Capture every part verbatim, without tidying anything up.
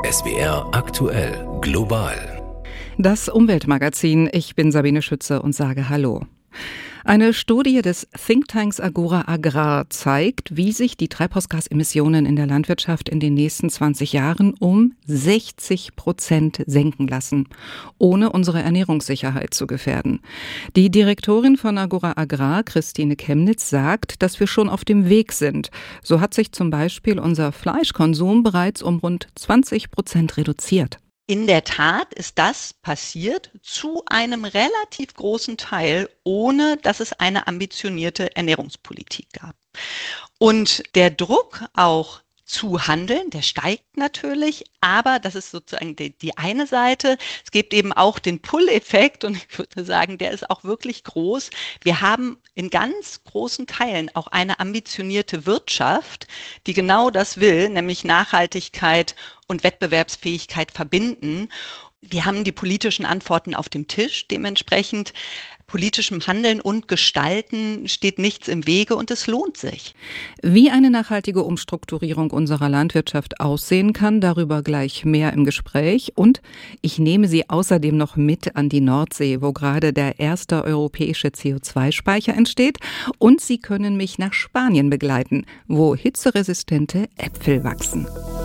S W R aktuell global. Das Umweltmagazin. Ich bin Sabine Schütze und sage Hallo. Eine Studie des Thinktanks Agora Agrar zeigt, wie sich die Treibhausgasemissionen in der Landwirtschaft in den nächsten zwanzig Jahren um sechzig Prozent senken lassen, ohne unsere Ernährungssicherheit zu gefährden. Die Direktorin von Agora Agrar, Christine Chemnitz, sagt, dass wir schon auf dem Weg sind. So hat sich zum Beispiel unser Fleischkonsum bereits um rund zwanzig Prozent reduziert. In der Tat ist das passiert zu einem relativ großen Teil, ohne dass es eine ambitionierte Ernährungspolitik gab. Und der Druck auch zu handeln, der steigt natürlich, aber das ist sozusagen die, die eine Seite. Es gibt eben auch den Pull-Effekt und ich würde sagen, der ist auch wirklich groß. Wir haben in ganz großen Teilen auch eine ambitionierte Wirtschaft, die genau das will, nämlich Nachhaltigkeit und Wettbewerbsfähigkeit verbinden. Wir haben die politischen Antworten auf dem Tisch. Dementsprechend politischem Handeln und Gestalten steht nichts im Wege und es lohnt sich. Wie eine nachhaltige Umstrukturierung unserer Landwirtschaft aussehen kann, darüber gleich mehr im Gespräch. Und ich nehme Sie außerdem noch mit an die Nordsee, wo gerade der erste europäische C O zwei Speicher entsteht. Und Sie können mich nach Spanien begleiten, wo hitzeresistente Äpfel wachsen.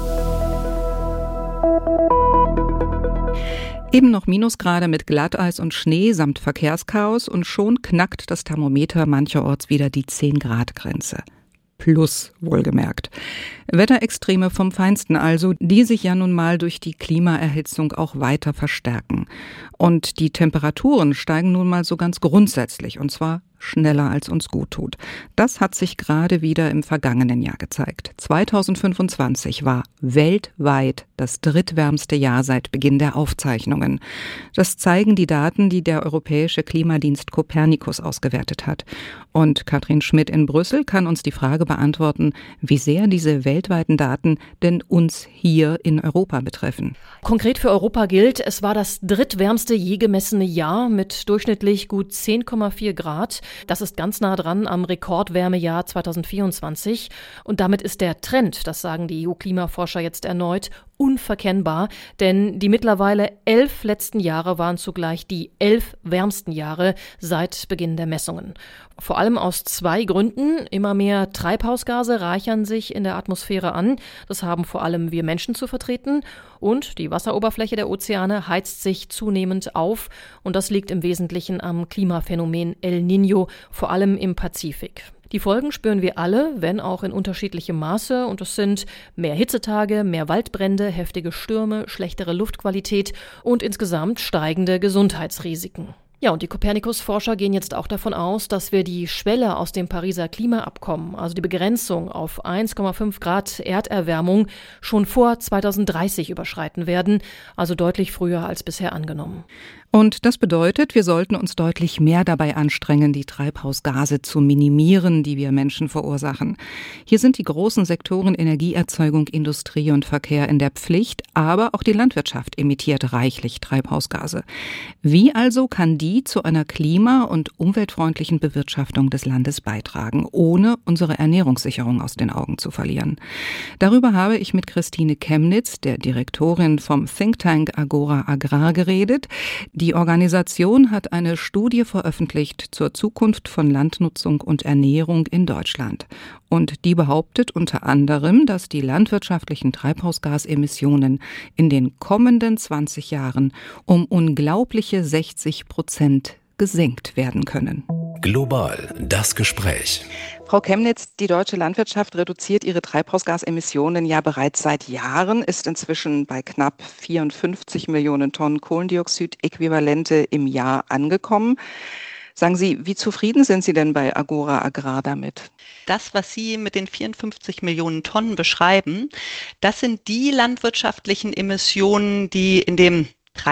Eben noch Minusgrade mit Glatteis und Schnee samt Verkehrschaos und schon knackt das Thermometer mancherorts wieder die zehn Grad Grenze. Plus, wohlgemerkt. Wetterextreme vom Feinsten also, die sich ja nun mal durch die Klimaerhitzung auch weiter verstärken. Und die Temperaturen steigen nun mal so ganz grundsätzlich, und zwar schneller als uns gut tut. Das hat sich gerade wieder im vergangenen Jahr gezeigt. zweitausendfünfundzwanzig war weltweit das drittwärmste Jahr seit Beginn der Aufzeichnungen. Das zeigen die Daten, die der Europäische Klimadienst Copernicus ausgewertet hat. Und Katrin Schmidt in Brüssel kann uns die Frage beantworten, wie sehr diese weltweiten Daten denn uns hier in Europa betreffen. Konkret für Europa gilt, es war das drittwärmste je gemessene Jahr mit durchschnittlich gut zehn Komma vier Grad. Das ist ganz nah dran am Rekordwärmejahr zweitausendvierundzwanzig. Und damit ist der Trend, das sagen die E U-Klimaforscher jetzt erneut, unverkennbar. Denn die mittlerweile elf letzten Jahre waren zugleich die elf wärmsten Jahre seit Beginn der Messungen. Vor allem aus zwei Gründen. Immer mehr Treibhausgase reichern sich in der Atmosphäre an. Das haben vor allem wir Menschen zu vertreten. Und die Wasseroberfläche der Ozeane heizt sich zunehmend auf. Und das liegt im Wesentlichen am Klimaphänomen El Niño, vor allem im Pazifik. Die Folgen spüren wir alle, wenn auch in unterschiedlichem Maße. Und es sind mehr Hitzetage, mehr Waldbrände, heftige Stürme, schlechtere Luftqualität und insgesamt steigende Gesundheitsrisiken. Ja, und die Copernicus-Forscher gehen jetzt auch davon aus, dass wir die Schwelle aus dem Pariser Klimaabkommen, also die Begrenzung auf eins Komma fünf Grad Erderwärmung, schon vor zweitausenddreißig überschreiten werden, also deutlich früher als bisher angenommen. Und das bedeutet, wir sollten uns deutlich mehr dabei anstrengen, die Treibhausgase zu minimieren, die wir Menschen verursachen. Hier sind die großen Sektoren Energieerzeugung, Industrie und Verkehr in der Pflicht, aber auch die Landwirtschaft emittiert reichlich Treibhausgase. Wie also kann die zu einer klima- und umweltfreundlichen Bewirtschaftung des Landes beitragen, ohne unsere Ernährungssicherung aus den Augen zu verlieren? Darüber habe ich mit Christine Chemnitz, der Direktorin vom Thinktank Agora Agrar, geredet. Die Organisation hat eine Studie veröffentlicht zur Zukunft von Landnutzung und Ernährung in Deutschland. Und die behauptet unter anderem, dass die landwirtschaftlichen Treibhausgasemissionen in den kommenden zwanzig Jahren um unglaubliche sechzig Prozent gesenkt werden können. Global, das Gespräch. Frau Chemnitz, die deutsche Landwirtschaft reduziert ihre Treibhausgasemissionen ja bereits seit Jahren, ist inzwischen bei knapp vierundfünfzig Millionen Tonnen Kohlendioxid-Äquivalente im Jahr angekommen. Sagen Sie, wie zufrieden sind Sie denn bei Agora Agrar damit? Das, was Sie mit den vierundfünfzig Millionen Tonnen beschreiben, das sind die landwirtschaftlichen Emissionen, die in dem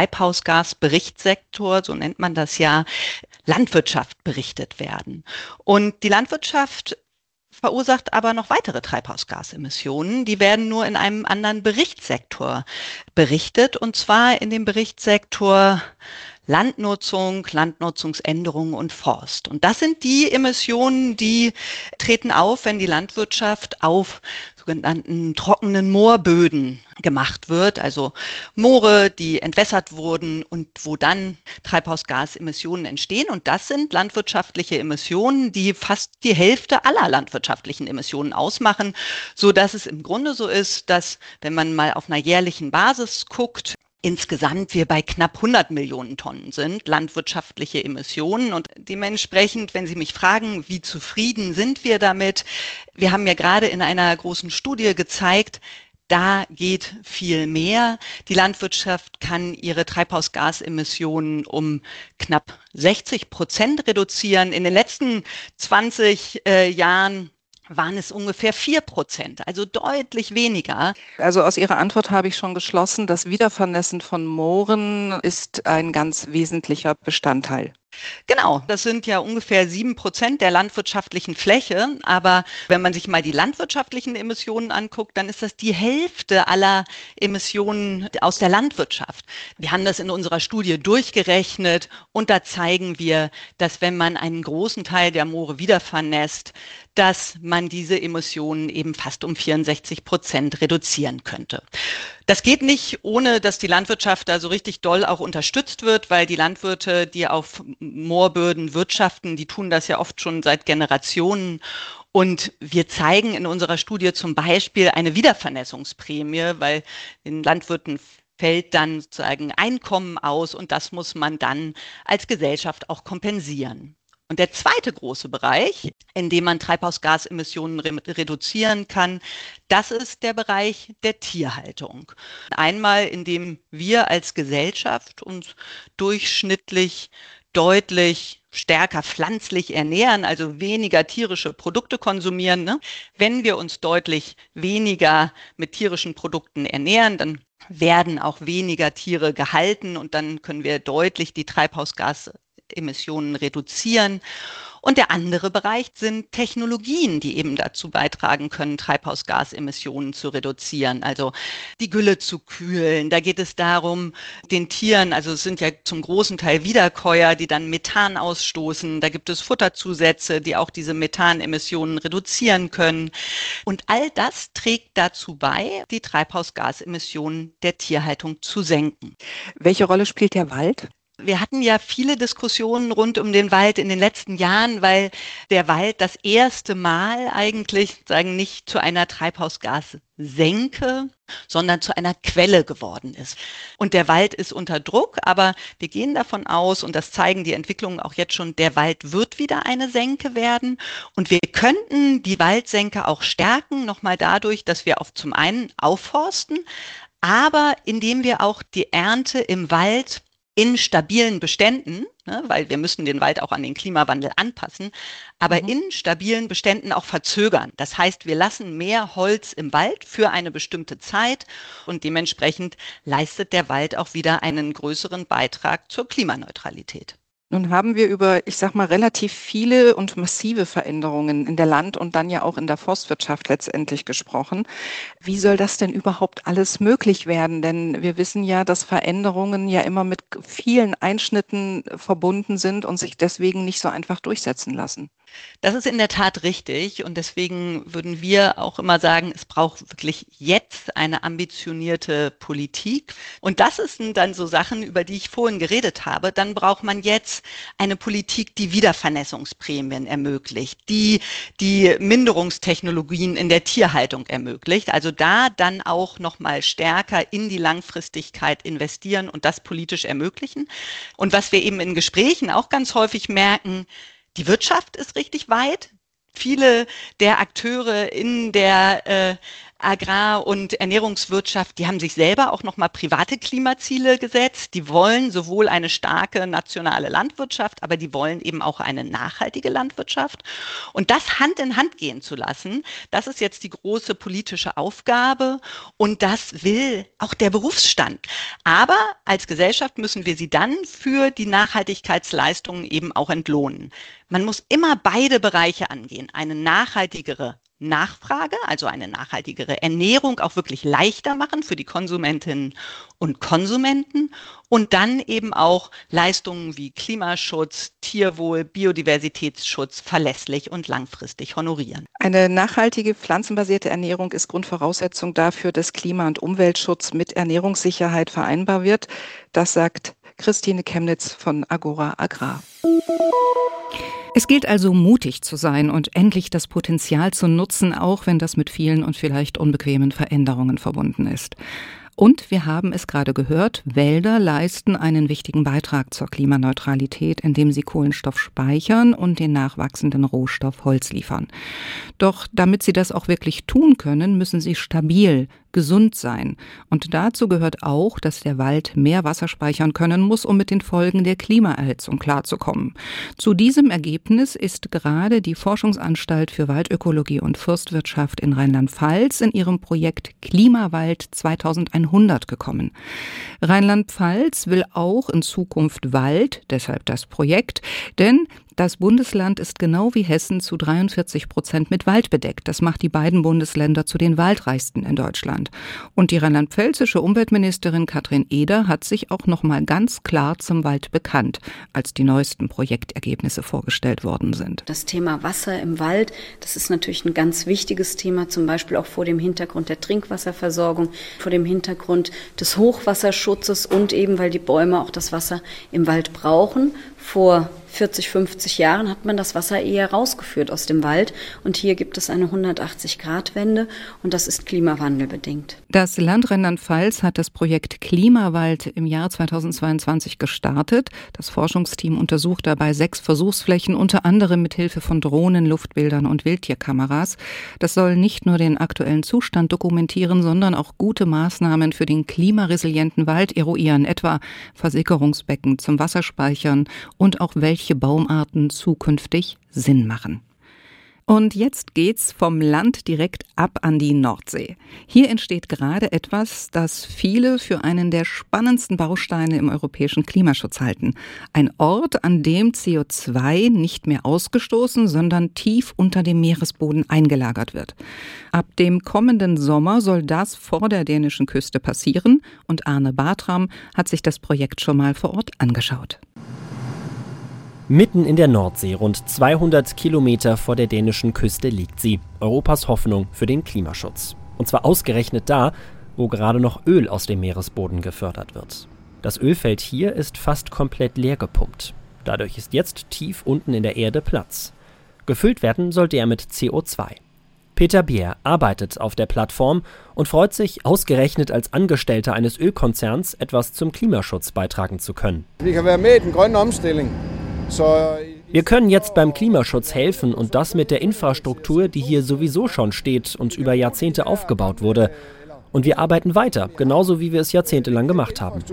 Treibhausgasberichtssektor, so nennt man das ja, Landwirtschaft berichtet werden. Und die Landwirtschaft verursacht aber noch weitere Treibhausgasemissionen. Die werden nur in einem anderen Berichtssektor berichtet, und zwar in dem Berichtssektor Landnutzung, Landnutzungsänderungen und Forst. Und das sind die Emissionen, die treten auf, wenn die Landwirtschaft auf sogenannten trockenen Moorböden gemacht wird, also Moore, die entwässert wurden und wo dann Treibhausgasemissionen entstehen. Und das sind landwirtschaftliche Emissionen, die fast die Hälfte aller landwirtschaftlichen Emissionen ausmachen, so dass es im Grunde so ist, dass, wenn man mal auf einer jährlichen Basis guckt, insgesamt wir bei knapp hundert Millionen Tonnen sind, landwirtschaftliche Emissionen. Und dementsprechend, wenn Sie mich fragen, wie zufrieden sind wir damit, wir haben ja gerade in einer großen Studie gezeigt, da geht viel mehr. Die Landwirtschaft kann ihre Treibhausgasemissionen um knapp sechzig Prozent reduzieren. In den letzten zwanzig äh, Jahren waren es ungefähr vier Prozent, also deutlich weniger. Also aus Ihrer Antwort habe ich schon geschlossen, das Wiedervernässen von Mooren ist ein ganz wesentlicher Bestandteil. Genau, das sind ja ungefähr sieben Prozent der landwirtschaftlichen Fläche. Aber wenn man sich mal die landwirtschaftlichen Emissionen anguckt, dann ist das die Hälfte aller Emissionen aus der Landwirtschaft. Wir haben das in unserer Studie durchgerechnet und da zeigen wir, dass wenn man einen großen Teil der Moore wiedervernässt, dass man diese Emissionen eben fast um vierundsechzig Prozent reduzieren könnte. Das geht nicht, ohne dass die Landwirtschaft da so richtig doll auch unterstützt wird, weil die Landwirte, die auf Moorböden wirtschaften, die tun das ja oft schon seit Generationen. Und wir zeigen in unserer Studie zum Beispiel eine Wiedervernässungsprämie, weil den Landwirten fällt dann sozusagen Einkommen aus und das muss man dann als Gesellschaft auch kompensieren. Und der zweite große Bereich, in dem man Treibhausgasemissionen re- reduzieren kann, das ist der Bereich der Tierhaltung. Einmal, indem wir als Gesellschaft uns durchschnittlich deutlich stärker pflanzlich ernähren, also weniger tierische Produkte konsumieren. Ne? Wenn wir uns deutlich weniger mit tierischen Produkten ernähren, dann werden auch weniger Tiere gehalten und dann können wir deutlich die Treibhausgase Emissionen reduzieren. Und der andere Bereich sind Technologien, die eben dazu beitragen können, Treibhausgasemissionen zu reduzieren. Also die Gülle zu kühlen. Da geht es darum, den Tieren, also es sind ja zum großen Teil Wiederkäuer, die dann Methan ausstoßen. Da gibt es Futterzusätze, die auch diese Methanemissionen reduzieren können. Und all das trägt dazu bei, die Treibhausgasemissionen der Tierhaltung zu senken. Welche Rolle spielt der Wald? Wir hatten ja viele Diskussionen rund um den Wald in den letzten Jahren, weil der Wald das erste Mal eigentlich sagen nicht zu einer Treibhausgassenke, sondern zu einer Quelle geworden ist. Und der Wald ist unter Druck, aber wir gehen davon aus, und das zeigen die Entwicklungen auch jetzt schon, der Wald wird wieder eine Senke werden. Und wir könnten die Waldsenke auch stärken, nochmal dadurch, dass wir auf zum einen aufforsten, aber indem wir auch die Ernte im Wald in stabilen Beständen, ne, weil wir müssen den Wald auch an den Klimawandel anpassen, aber mhm. in stabilen Beständen auch verzögern. Das heißt, wir lassen mehr Holz im Wald für eine bestimmte Zeit und dementsprechend leistet der Wald auch wieder einen größeren Beitrag zur Klimaneutralität. Nun haben wir über, ich sag mal, relativ viele und massive Veränderungen in der Land- und dann ja auch in der Forstwirtschaft letztendlich gesprochen. Wie soll das denn überhaupt alles möglich werden? Denn wir wissen ja, dass Veränderungen ja immer mit vielen Einschnitten verbunden sind und sich deswegen nicht so einfach durchsetzen lassen. Das ist in der Tat richtig und deswegen würden wir auch immer sagen, es braucht wirklich jetzt eine ambitionierte Politik. Und das sind dann so Sachen, über die ich vorhin geredet habe. Dann braucht man jetzt eine Politik, die Wiedervernässungsprämien ermöglicht, die die Minderungstechnologien in der Tierhaltung ermöglicht. Also da dann auch nochmal stärker in die Langfristigkeit investieren und das politisch ermöglichen. Und was wir eben in Gesprächen auch ganz häufig merken, die Wirtschaft ist richtig weit. Viele der Akteure in der äh, Agrar- und Ernährungswirtschaft, die haben sich selber auch nochmal private Klimaziele gesetzt. Die wollen sowohl eine starke nationale Landwirtschaft, aber die wollen eben auch eine nachhaltige Landwirtschaft. Und das Hand in Hand gehen zu lassen, das ist jetzt die große politische Aufgabe und das will auch der Berufsstand. Aber als Gesellschaft müssen wir sie dann für die Nachhaltigkeitsleistungen eben auch entlohnen. Man muss immer beide Bereiche angehen, eine nachhaltigere Nachfrage, also eine nachhaltigere Ernährung auch wirklich leichter machen für die Konsumentinnen und Konsumenten und dann eben auch Leistungen wie Klimaschutz, Tierwohl, Biodiversitätsschutz verlässlich und langfristig honorieren. Eine nachhaltige pflanzenbasierte Ernährung ist Grundvoraussetzung dafür, dass Klima- und Umweltschutz mit Ernährungssicherheit vereinbar wird. Das sagt Christine Chemnitz von Agora Agrar. Es gilt also, mutig zu sein und endlich das Potenzial zu nutzen, auch wenn das mit vielen und vielleicht unbequemen Veränderungen verbunden ist. Und wir haben es gerade gehört, Wälder leisten einen wichtigen Beitrag zur Klimaneutralität, indem sie Kohlenstoff speichern und den nachwachsenden Rohstoff Holz liefern. Doch damit sie das auch wirklich tun können, müssen sie stabil, gesund sein. Und dazu gehört auch, dass der Wald mehr Wasser speichern können muss, um mit den Folgen der Klimaerhitzung klarzukommen. Zu diesem Ergebnis ist gerade die Forschungsanstalt für Waldökologie und Forstwirtschaft in Rheinland-Pfalz in ihrem Projekt Klimawald zweitausendeinhundert gekommen. Rheinland-Pfalz will auch in Zukunft Wald, deshalb das Projekt, denn das Bundesland ist genau wie Hessen zu dreiundvierzig Prozent mit Wald bedeckt. Das macht die beiden Bundesländer zu den waldreichsten in Deutschland. Und die rheinland-pfälzische Umweltministerin Katrin Eder hat sich auch noch mal ganz klar zum Wald bekannt, als die neuesten Projektergebnisse vorgestellt worden sind. Das Thema Wasser im Wald, das ist natürlich ein ganz wichtiges Thema, zum Beispiel auch vor dem Hintergrund der Trinkwasserversorgung, vor dem Hintergrund des Hochwasserschutzes und eben, weil die Bäume auch das Wasser im Wald brauchen. Vor vierzig, fünfzig Jahren hat man das Wasser eher rausgeführt aus dem Wald. Und hier gibt es eine hundertachtzig-Grad-Wende und das ist klimawandelbedingt. Das Land Rheinland-Pfalz hat das Projekt Klimawald im Jahr zweitausendzweiundzwanzig gestartet. Das Forschungsteam untersucht dabei sechs Versuchsflächen, unter anderem mit Hilfe von Drohnen, Luftbildern und Wildtierkameras. Das soll nicht nur den aktuellen Zustand dokumentieren, sondern auch gute Maßnahmen für den klimaresilienten Wald eruieren, etwa Versickerungsbecken zum Wasserspeichern und auch welche Baumarten zukünftig Sinn machen. Und jetzt geht's vom Land direkt ab an die Nordsee. Hier entsteht gerade etwas, das viele für einen der spannendsten Bausteine im europäischen Klimaschutz halten. Ein Ort, an dem C O zwei nicht mehr ausgestoßen, sondern tief unter dem Meeresboden eingelagert wird. Ab dem kommenden Sommer soll das vor der dänischen Küste passieren und Arne Bartram hat sich das Projekt schon mal vor Ort angeschaut. Mitten in der Nordsee, rund zweihundert Kilometer vor der dänischen Küste, liegt sie. Europas Hoffnung für den Klimaschutz. Und zwar ausgerechnet da, wo gerade noch Öl aus dem Meeresboden gefördert wird. Das Ölfeld hier ist fast komplett leer gepumpt. Dadurch ist jetzt tief unten in der Erde Platz. Gefüllt werden sollte er mit C O zwei. Peter Bier arbeitet auf der Plattform und freut sich, ausgerechnet als Angestellter eines Ölkonzerns etwas zum Klimaschutz beitragen zu können. Wir können jetzt beim Klimaschutz helfen und das mit der Infrastruktur, die hier sowieso schon steht und über Jahrzehnte aufgebaut wurde. Und wir arbeiten weiter, genauso wie wir es jahrzehntelang gemacht haben.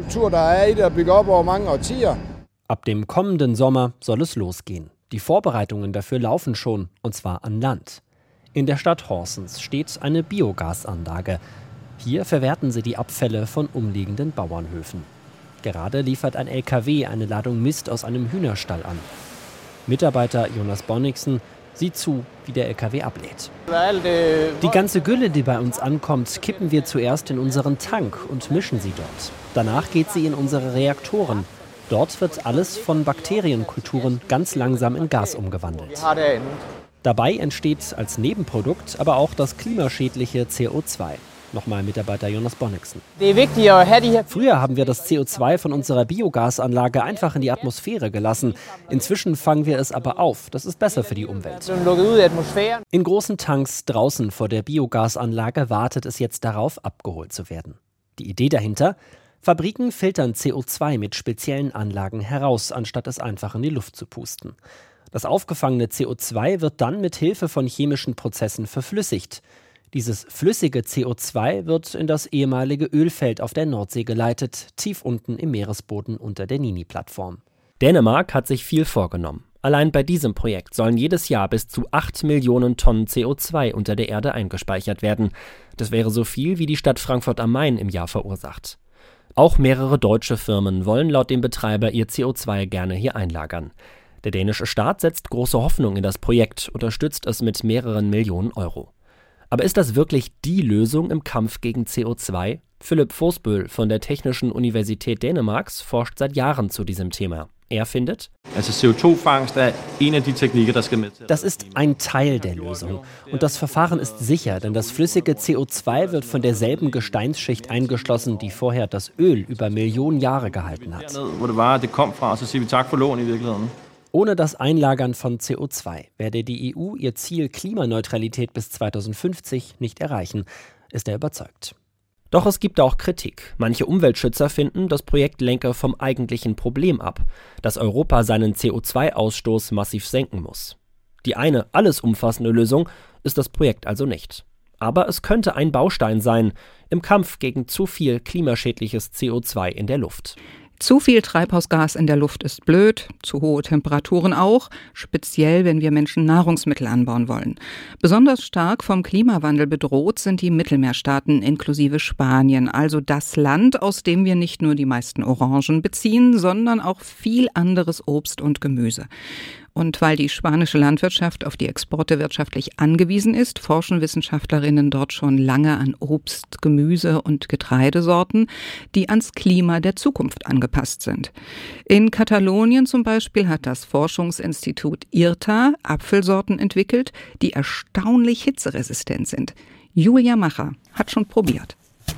Ab dem kommenden Sommer soll es losgehen. Die Vorbereitungen dafür laufen schon, und zwar an Land. In der Stadt Horsens steht eine Biogasanlage. Hier verwerten sie die Abfälle von umliegenden Bauernhöfen. Gerade liefert ein L K W eine Ladung Mist aus einem Hühnerstall an. Mitarbeiter Jonas Bonniksen sieht zu, wie der L K W ablädt. Die ganze Gülle, die bei uns ankommt, kippen wir zuerst in unseren Tank und mischen sie dort. Danach geht sie in unsere Reaktoren. Dort wird alles von Bakterienkulturen ganz langsam in Gas umgewandelt. Dabei entsteht als Nebenprodukt aber auch das klimaschädliche C O zwei. Nochmal Mitarbeiter Jonas Bonniksen. Früher haben wir das C O zwei von unserer Biogasanlage einfach in die Atmosphäre gelassen. Inzwischen fangen wir es aber auf. Das ist besser für die Umwelt. In großen Tanks draußen vor der Biogasanlage wartet es jetzt darauf, abgeholt zu werden. Die Idee dahinter? Fabriken filtern C O zwei mit speziellen Anlagen heraus, anstatt es einfach in die Luft zu pusten. Das aufgefangene C O zwei wird dann mit Hilfe von chemischen Prozessen verflüssigt. Dieses flüssige C O zwei wird in das ehemalige Ölfeld auf der Nordsee geleitet, tief unten im Meeresboden unter der Nini-Plattform. Dänemark hat sich viel vorgenommen. Allein bei diesem Projekt sollen jedes Jahr bis zu acht Millionen Tonnen C O zwei unter der Erde eingespeichert werden. Das wäre so viel, wie die Stadt Frankfurt am Main im Jahr verursacht. Auch mehrere deutsche Firmen wollen laut dem Betreiber ihr C O zwei gerne hier einlagern. Der dänische Staat setzt große Hoffnung in das Projekt, unterstützt es mit mehreren Millionen Euro. Aber ist das wirklich die Lösung im Kampf gegen C O zwei? Philipp Vorsbøl von der Technischen Universität Dänemarks forscht seit Jahren zu diesem Thema. Er findet, das ist ein Teil der Lösung. Und das Verfahren ist sicher, denn das flüssige C O zwei wird von derselben Gesteinsschicht eingeschlossen, die vorher das Öl über Millionen Jahre gehalten hat. Ohne das Einlagern von C O zwei werde die E U ihr Ziel Klimaneutralität bis zweitausendfünfzig nicht erreichen, ist er überzeugt. Doch es gibt auch Kritik. Manche Umweltschützer finden, das Projekt lenke vom eigentlichen Problem ab, dass Europa seinen C O zwei Ausstoß massiv senken muss. Die eine alles umfassende Lösung ist das Projekt also nicht. Aber es könnte ein Baustein sein im Kampf gegen zu viel klimaschädliches C O zwei in der Luft. Zu viel Treibhausgas in der Luft ist blöd, zu hohe Temperaturen auch, speziell wenn wir Menschen Nahrungsmittel anbauen wollen. Besonders stark vom Klimawandel bedroht sind die Mittelmeerstaaten inklusive Spanien, also das Land, aus dem wir nicht nur die meisten Orangen beziehen, sondern auch viel anderes Obst und Gemüse. Und weil die spanische Landwirtschaft auf die Exporte wirtschaftlich angewiesen ist, forschen Wissenschaftlerinnen dort schon lange an Obst, Gemüse und Getreidesorten, die ans Klima der Zukunft angepasst sind. In Katalonien zum Beispiel hat das Forschungsinstitut IRTA Apfelsorten entwickelt, die erstaunlich hitzeresistent sind. Julia Macher hat schon probiert.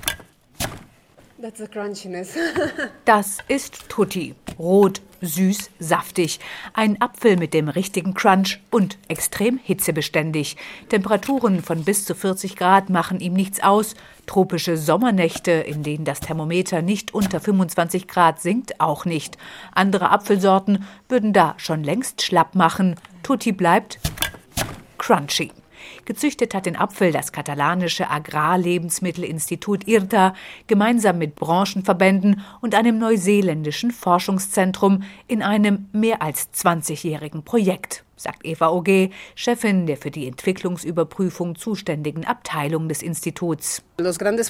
Das ist Tutti. Rot, süß, saftig. Ein Apfel mit dem richtigen Crunch und extrem hitzebeständig. Temperaturen von bis zu vierzig Grad machen ihm nichts aus. Tropische Sommernächte, in denen das Thermometer nicht unter fünfundzwanzig Grad sinkt, auch nicht. Andere Apfelsorten würden da schon längst schlapp machen. Tutti bleibt crunchy. Gezüchtet hat den Apfel das katalanische Agrarlebensmittelinstitut IRTA gemeinsam mit Branchenverbänden und einem neuseeländischen Forschungszentrum in einem mehr als zwanzigjährigen Projekt, sagt Eva Oge, Chefin der für die Entwicklungsüberprüfung zuständigen Abteilung des Instituts. Die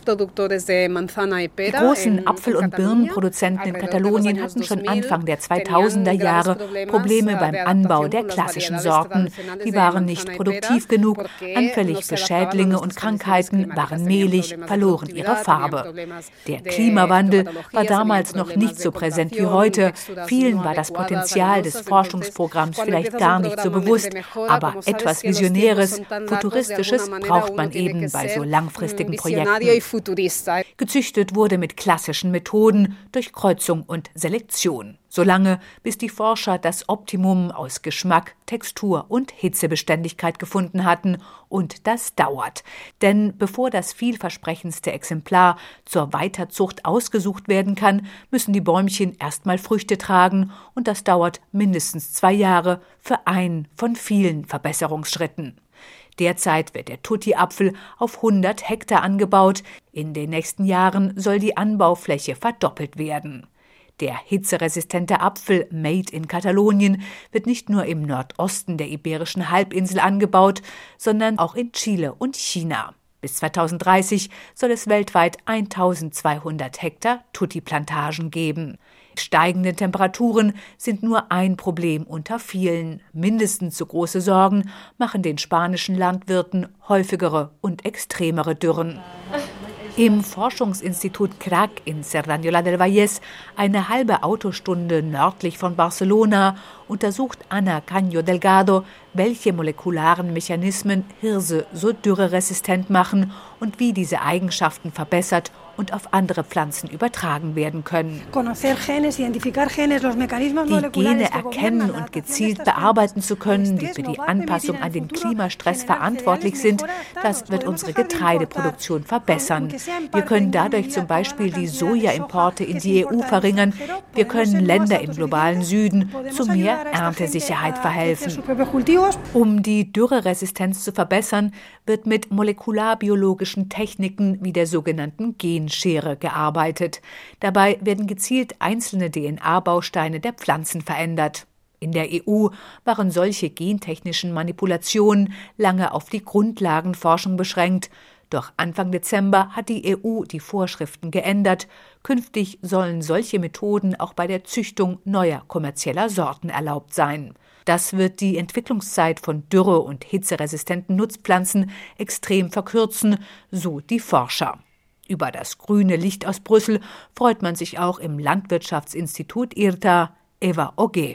großen Apfel- und Birnenproduzenten in Katalonien hatten schon Anfang der zweitausender Jahre Probleme beim Anbau der klassischen Sorten. Die waren nicht produktiv genug, anfällig für Schädlinge und Krankheiten, waren mehlig, verloren ihre Farbe. Der Klimawandel war damals noch nicht so präsent wie heute. Vielen war das Potenzial des Forschungsprogramms vielleicht gar nicht so bewusst, aber etwas Visionäres, Futuristisches braucht man eben bei so langfristigen Projekten. Gezüchtet wurde mit klassischen Methoden durch Kreuzung und Selektion. Solange, bis die Forscher das Optimum aus Geschmack, Textur und Hitzebeständigkeit gefunden hatten. Und das dauert. Denn bevor das vielversprechendste Exemplar zur Weiterzucht ausgesucht werden kann, müssen die Bäumchen erstmal Früchte tragen. Und das dauert mindestens zwei Jahre für einen von vielen Verbesserungsschritten. Derzeit wird der Tutti-Apfel auf hundert Hektar angebaut. In den nächsten Jahren soll die Anbaufläche verdoppelt werden. Der hitzeresistente Apfel Made in Katalonien wird nicht nur im Nordosten der Iberischen Halbinsel angebaut, sondern auch in Chile und China. Bis zweitausenddreißig soll es weltweit eintausendzweihundert Hektar Tutti-Plantagen geben. Steigende Temperaturen sind nur ein Problem unter vielen. Mindestens so große Sorgen machen den spanischen Landwirten häufigere und extremere Dürren. Im Forschungsinstitut C R A C in Cerdanyola del Vallès, eine halbe Autostunde nördlich von Barcelona, untersucht Ana Caño Delgado, welche molekularen Mechanismen Hirse so dürreresistent machen und wie diese Eigenschaften verbessert und auf andere Pflanzen übertragen werden können. Die Gene erkennen und gezielt bearbeiten zu können, die für die Anpassung an den Klimastress verantwortlich sind, das wird unsere Getreideproduktion verbessern. Wir können dadurch zum Beispiel die Sojaimporte in die E U verringern. Wir können Länder im globalen Süden zu mehr Erntesicherheit verhelfen. Um die Dürreresistenz zu verbessern, wird mit molekularbiologischen Techniken wie der sogenannten Genschere gearbeitet. Dabei werden gezielt einzelne D N A-Bausteine der Pflanzen verändert. In der E U waren solche gentechnischen Manipulationen lange auf die Grundlagenforschung beschränkt. Doch Anfang Dezember hat die E U die Vorschriften geändert. Künftig sollen solche Methoden auch bei der Züchtung neuer kommerzieller Sorten erlaubt sein. Das wird die Entwicklungszeit von dürre- und hitzeresistenten Nutzpflanzen extrem verkürzen, so die Forscher. Über das grüne Licht aus Brüssel freut man sich auch im Landwirtschaftsinstitut I R T A. Eva Oge.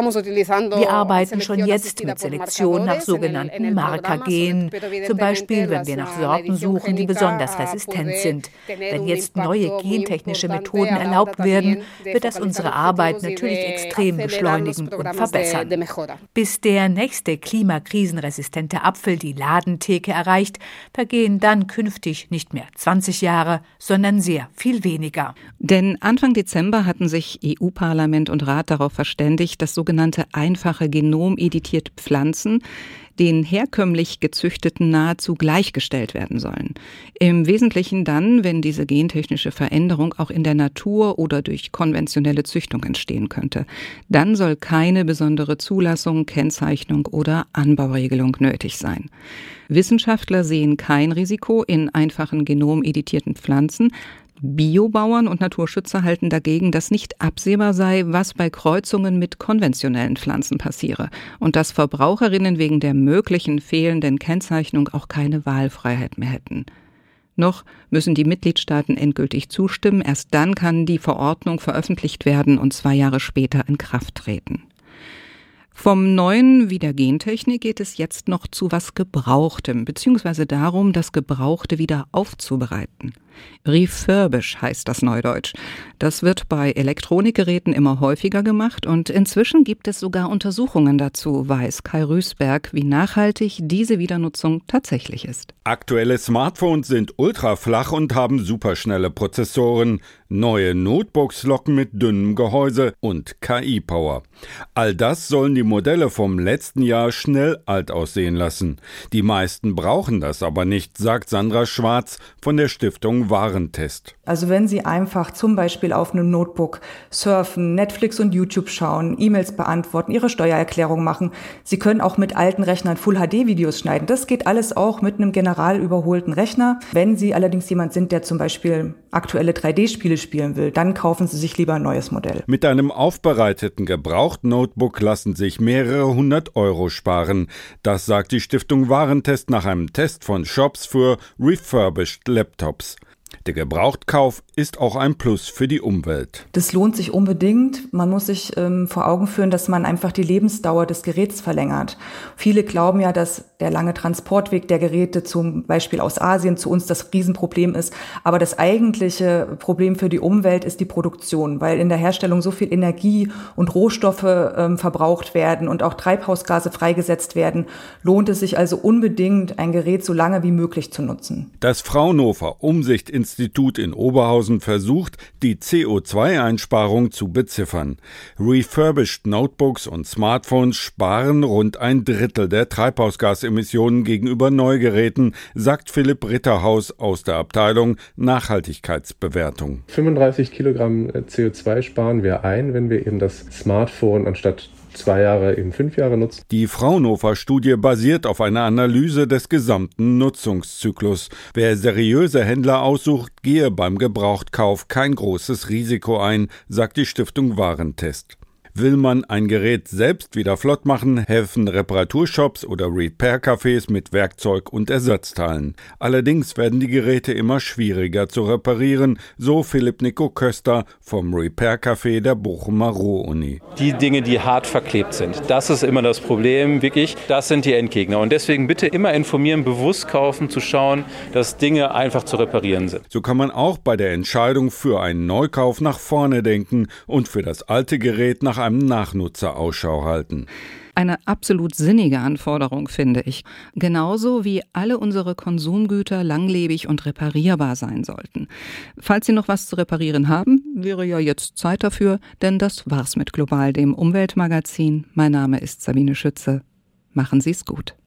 Wir arbeiten schon jetzt mit Selektion nach sogenannten Markergenen, zum Beispiel, wenn wir nach Sorten suchen, die besonders resistent sind. Wenn jetzt neue gentechnische Methoden erlaubt werden, wird das unsere Arbeit natürlich extrem beschleunigen und verbessern. Bis der nächste klimakrisenresistente Apfel die Ladentheke erreicht, vergehen dann künftig nicht mehr zwanzig Jahre, sondern sehr viel weniger. Denn Anfang Dezember hatten sich E U-Parlament und Rat darauf verständigt, dass sogenannte einfache genomeditierte Pflanzen den herkömmlich gezüchteten nahezu gleichgestellt werden sollen. Im Wesentlichen dann, wenn diese gentechnische Veränderung auch in der Natur oder durch konventionelle Züchtung entstehen könnte. Dann soll keine besondere Zulassung, Kennzeichnung oder Anbauregelung nötig sein. Wissenschaftler sehen kein Risiko in einfachen genomeditierten Pflanzen. Biobauern und Naturschützer halten dagegen, dass nicht absehbar sei, was bei Kreuzungen mit konventionellen Pflanzen passiere und dass Verbraucherinnen wegen der möglichen fehlenden Kennzeichnung auch keine Wahlfreiheit mehr hätten. Noch müssen die Mitgliedstaaten endgültig zustimmen, erst dann kann die Verordnung veröffentlicht werden und zwei Jahre später in Kraft treten. Vom Neuen wie der Gentechnik geht es jetzt noch zu was Gebrauchtem, beziehungsweise darum, das Gebrauchte wieder aufzubereiten. Refurbish heißt das Neudeutsch. Das wird bei Elektronikgeräten immer häufiger gemacht und inzwischen gibt es sogar Untersuchungen dazu, weiß Kai Rüßberg, wie nachhaltig diese Wiedernutzung tatsächlich ist. Aktuelle Smartphones sind ultraflach und haben superschnelle Prozessoren. Neue Notebooks locken mit dünnem Gehäuse und K I-Power. All das sollen die Modelle vom letzten Jahr schnell alt aussehen lassen. Die meisten brauchen das aber nicht, sagt Sandra Schwarz von der Stiftung Warentest. Also wenn Sie einfach zum Beispiel auf einem Notebook surfen, Netflix und YouTube schauen, E-Mails beantworten, Ihre Steuererklärung machen, Sie können auch mit alten Rechnern Full-H D-Videos schneiden. Das geht alles auch mit einem general überholten Rechner. Wenn Sie allerdings jemand sind, der zum Beispiel aktuelle drei D-Spiele spielen will, dann kaufen Sie sich lieber ein neues Modell. Mit einem aufbereiteten gebrauchten Notebook lassen sich mehrere hundert Euro sparen. Das sagt die Stiftung Warentest nach einem Test von Shops für refurbished Laptops. Der Gebrauchtkauf ist auch ein Plus für die Umwelt. Das lohnt sich unbedingt. Man muss sich ähm, vor Augen führen, dass man einfach die Lebensdauer des Geräts verlängert. Viele glauben ja, dass der lange Transportweg der Geräte zum Beispiel aus Asien zu uns das Riesenproblem ist. Aber das eigentliche Problem für die Umwelt ist die Produktion, weil in der Herstellung so viel Energie und Rohstoffe ähm, verbraucht werden und auch Treibhausgase freigesetzt werden. Lohnt es sich also unbedingt, ein Gerät so lange wie möglich zu nutzen. Das Fraunhofer Umsicht-Institut in Oberhausen versucht, die C O zwei Einsparung zu beziffern. Refurbished Notebooks und Smartphones sparen rund ein Drittel der Treibhausgasemissionen gegenüber Neugeräten, sagt Philipp Ritterhaus aus der Abteilung Nachhaltigkeitsbewertung. fünfunddreißig Kilogramm C O zwei sparen wir ein, wenn wir eben das Smartphone anstatt zwei Jahre eben fünf Jahre nutzen. Die Fraunhofer-Studie basiert auf einer Analyse des gesamten Nutzungszyklus. Wer seriöse Händler aussucht, gehe beim Gebrauchtkauf kein großes Risiko ein, sagt die Stiftung Warentest. Will man ein Gerät selbst wieder flott machen, helfen Reparaturshops oder Repair-Cafés mit Werkzeug und Ersatzteilen. Allerdings werden die Geräte immer schwieriger zu reparieren, so Philipp Nico Köster vom Repair-Café der Bochumer Ruhr-Uni. Die Dinge, die hart verklebt sind, das ist immer das Problem, wirklich, das sind die Endgegner. Und deswegen bitte immer informieren, bewusst kaufen, zu schauen, dass Dinge einfach zu reparieren sind. So kann man auch bei der Entscheidung für einen Neukauf nach vorne denken und für das alte Gerät nach einem Nachnutzer Ausschau halten. Eine absolut sinnige Anforderung, finde ich. Genauso wie alle unsere Konsumgüter langlebig und reparierbar sein sollten. Falls Sie noch was zu reparieren haben, wäre ja jetzt Zeit dafür, denn das war's mit Global, dem Umweltmagazin. Mein Name ist Sabine Schütze. Machen Sie's gut.